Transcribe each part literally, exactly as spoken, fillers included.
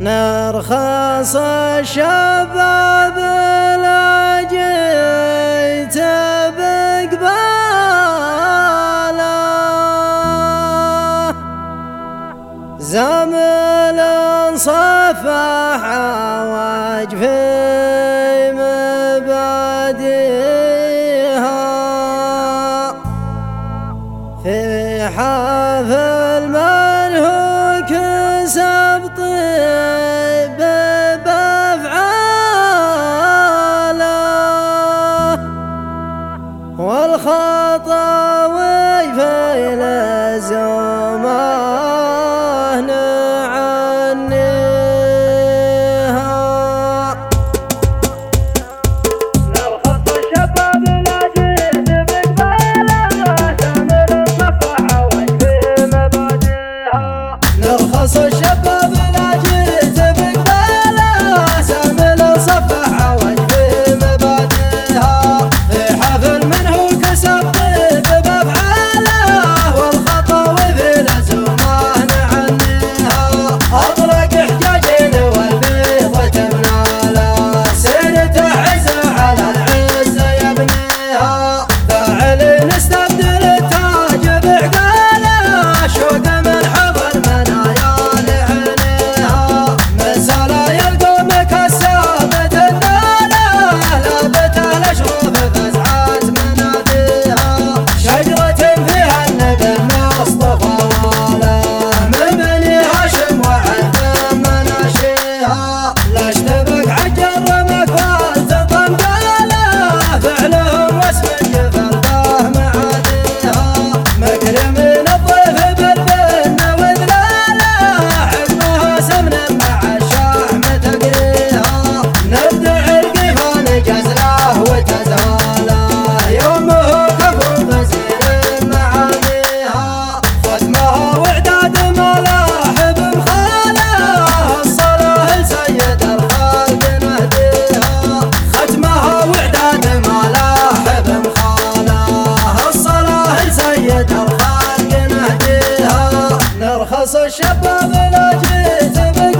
نرخص الشباب لا جيت بقباله زمل صفح وجفي مبادئها في حفل من هو كسب طيب بأفعاله والخطاوي في لزومه نرخص الشباب لا جيت بقباله سامل صفح وجفي مبادئها في حفل من هو كسب طيب بأفعاله والخطاوي في لزومه نعنيها أطلق حجاجين والبيض تمناله سيرة عز على العز يبنيها فاعل نستبدل التاج بعقاله شوق من حضر منايا نرخص الشباب لا جيت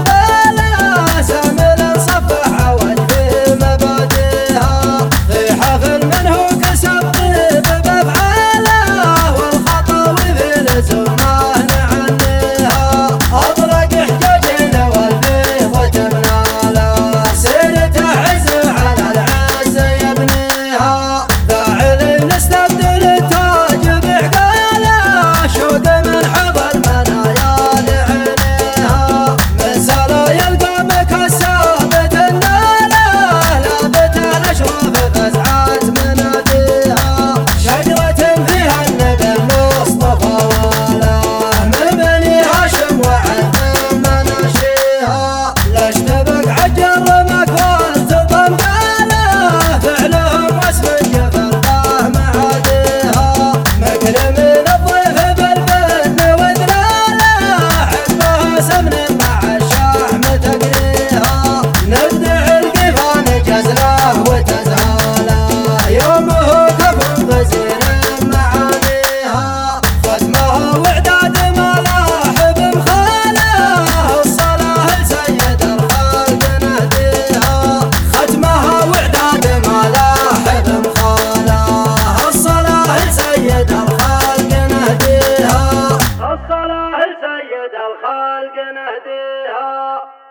بقباله سامل صفح وجفي مبادئها في حفل من هو كسب طيب بأفعاله والخطاوي في لزومه نعنيها أطلق حجاجين والبيض تمناله سيرة عز على العز يبنيها فاعل نستبدل التاج بعقاله شوق من حضر منايا الخلق نهديها.